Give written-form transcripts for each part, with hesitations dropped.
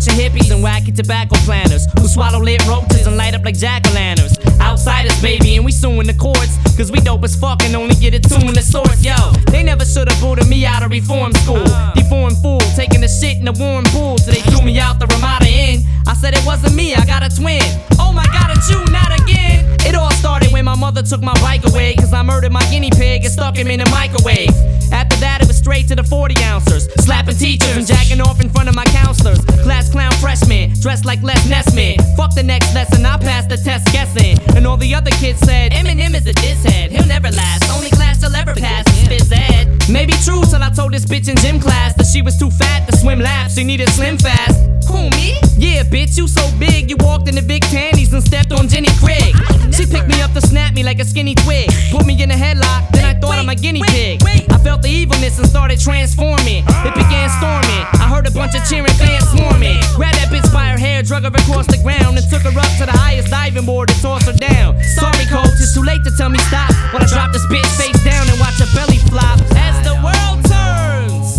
of hippies and wacky tobacco planters who swallow lit roaches and light up like jack-o'-lanterns. Outsiders, baby, and we suing the courts, cause we dope as fuck and only get it tuned to source. Yo, they never should've booted me out of reform school. Deformed fool, taking the shit in the warm pool till they threw me out the Ramada Inn. I said it wasn't me, I got a twin. Oh my god, it's you, not again. It all started when my mother took my bike away, cause I murdered my guinea pig and stuck him in the microwave. After that it was straight to the 40 ouncers, slapping teachers and jacking off in front of my counselors. Class clown freshman, dressed like Les Nessman. Fuck the next lesson, I passed the test guessing. And all the other kids said, Eminem is a diss head, he'll never last. Only class he'll ever pass is phys ed. Maybe true till I told this bitch in gym class that she was too fat to swim laps, she needed slim fast. Who, me? Yeah, bitch, you so big, you walked in the big panties and stepped on Jenny Craig. She picked me up to snap me like a skinny twig, put me in a headlock, then I thought I'm a guinea pig. I felt the evilness and started transforming. It began storming, I heard a bunch of cheering fans swarming. Grabbed that bitch by her hair, drug her across the ground, and took her up to the highest diving board to toss her down. Sorry coach, it's too late to tell me stop, but I dropped this bitch face down and watch her belly flop. As the world turns,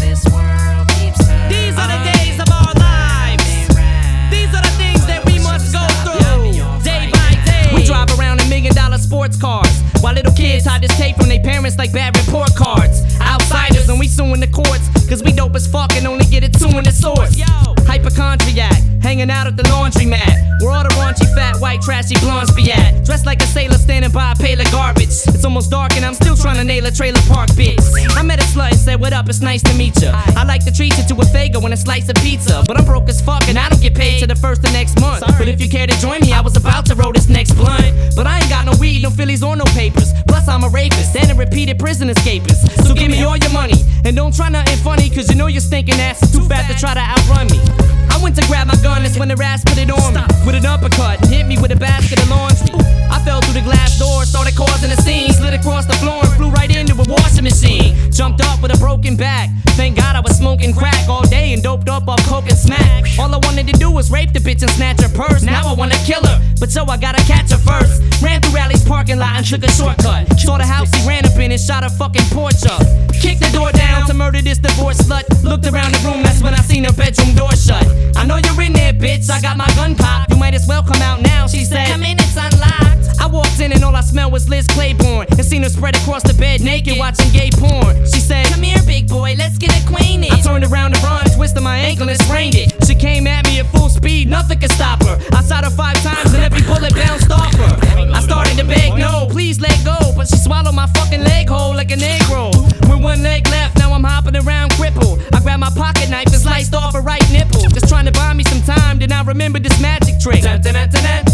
these are the days of our lives. These are the things that we must go through day by day. We drive around in $1 million sports cars, while little kids hide this tape from their parents like bad report cards. Outsiders and we suing the courts, cause we dope as fuck and only get it to in the source. Hypochondriac, hanging out at the laundromat, where all the raunchy fat white trashy blondes be at. Dressed like a sailor standing by a pail of garbage. It's almost dark and I'm still trying to nail a trailer park bitch. I met a slut and said, what up, it's nice to meet ya. I like to treat you to a Fago and a slice of pizza, but I'm broke as fuck and I don't get paid till the first of next month. But if you care to join me, I was about to roll this next blunt, but I ain't got no weed, no Phillies or no papers. Plus I'm a rapist and a repeated prison escapist. So give me all your money and don't try nothing funny, cause you know your stinking ass is too fat to try to outrun me. I went to grab my gun, that's when the ass put it on me with an uppercut and hit me with a basket of laundry. I fell through the glass door, started causing a scene, slid across the floor and flew right into a washing machine. Jumped up with a broken back, thank God I was smoking crack all day and doped up off coke and smack. All I wanted to do was rape the bitch and snatch her purse. Now I wanna kill her, but so I gotta catch her first. Ran through Rally's parking lot and took a shortcut. Saw the house he ran up in and shot her fucking porch up. Kicked the door down to murder this divorced slut. Looked around the room, that's when I seen her bedroom door shut. I know you're in there, bitch, I got my gun popped. You might as well come out now, she said. Come in, it's unlocked. I walked in and all I smelled was Liz Claiborne, and seen her spread across the bed naked watching gay porn. She said, come here, big boy, let's get acquainted. I turned around to run, twisted my ankle and sprained it. She came at me at full speed, nothing could stop her. I shot her 5 times and every bullet bounced off her. I started to beg, no, please let go, but she swallowed my fucking leg whole like an egg roll. With one leg left, now I'm hopping around crippled. I grabbed my pocket knife and sliced off her right nipple, just trying to buy me some time. Then I remembered this magic trick. Dun, dun, dun, dun, dun.